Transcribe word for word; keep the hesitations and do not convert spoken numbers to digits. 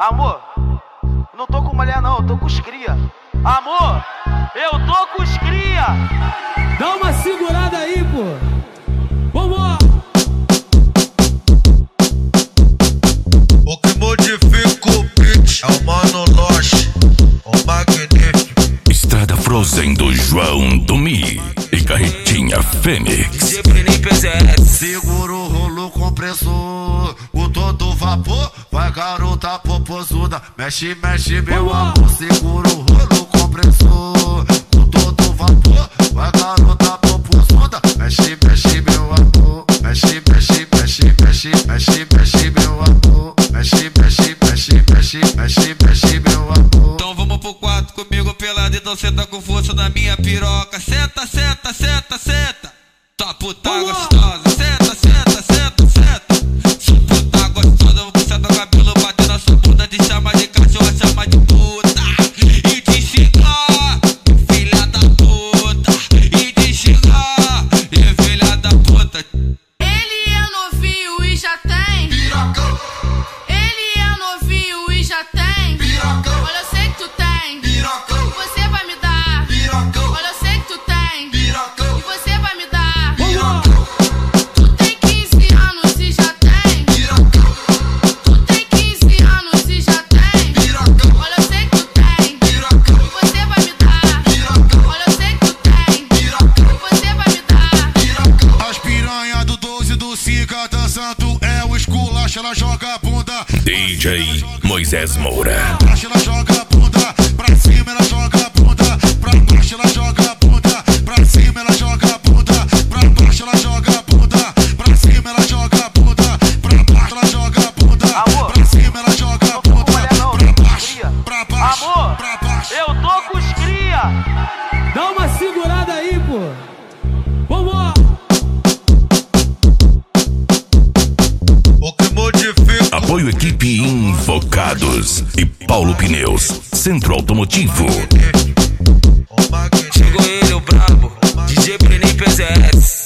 Amor, não tô com mulher não, eu tô com os cria. Amor, eu tô com os cria. Dá uma segurada aí, pô. Vamos! O que modifica o beat é o Mano Loche, o magnífico. Estrada Frozen do João do Mi e Carretinha Fênix. Segura o rolo compressor, com todo vapor, vai garota popozuda. Mexe, mexe meu amor. Segura o rolo compressor, com todo vapor, vai garota popozuda. Mexe, mexe meu amor. Mexe, mexe, mexe, mexe, mexe, mexe meu amor. Mexe, mexe, mexe, mexe, mexe, mexe meu amor. Então vamos pro quarto comigo pelado, então senta com força na minha piroca. Senta, senta, senta, senta. Tua puta gostosa. Senta, senta, senta, senta. Sua puta gostosa, vou puxar teu cabelo, bater na sua bunda, te chama de cachorra, chama de puta. E te xingar, filha da puta. E te xingar, e filha da puta. Ele é novinho e já tem Piracão, Ele é novinho e já tem piracão, Olha, eu sei que tu tem piracão, E você vai me dar piracão, Olha, eu sei que tu tem piracão, E você vai me dar piracão, Tu tem quinze anos e já tem piracão, Tu tem quinze anos e já tem piracão, Olha, eu sei que tu tem piracão, E você vai me dar piracão, Olha, eu sei que tu tem piracão, E você vai me dar piracão. As piranha do doze do Sica dançando é o esculacho, ela joga a bunda. D J Moisés Moura. Pra baixo ela joga a bunda, pra cima ela joga a bunda, pra baixo ela joga a bunda, pra cima ela joga a bunda, pra baixo ela joga a bunda, pra cima ela joga a bunda, pra baixo ela joga a bunda, Amor, pra cima ela joga a não tô com bunda, mulher não, pra eu tô com baixo, cria. pra baixo, Amor, pra baixo. eu tô com os cria. Dá uma segurada aí, pô. Vamos! O que modifica Apoio equipe Invocados e Paulo Pneus, Centro Automotivo. o magnífico. Chegou ele, o brabo, D J Brenin P Z S.